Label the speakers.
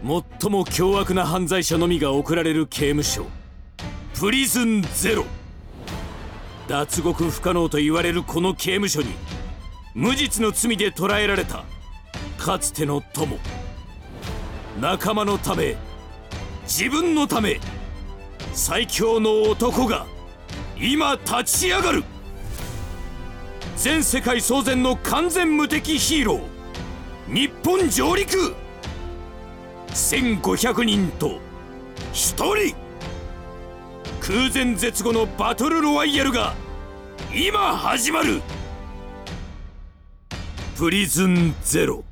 Speaker 1: 最も凶悪な犯罪者のみが送られる刑務所、プリズンゼロ。脱獄不可能と言われるこの刑務所に、無実の罪で捕らえられたかつての友、仲間のため、自分のため、最強の男が今立ち上がる。全世界騒然の完全無敵ヒーロー、日本上陸。1500人と1人。空前絶後のバトルロワイヤルが今始まる。プリズンゼロ。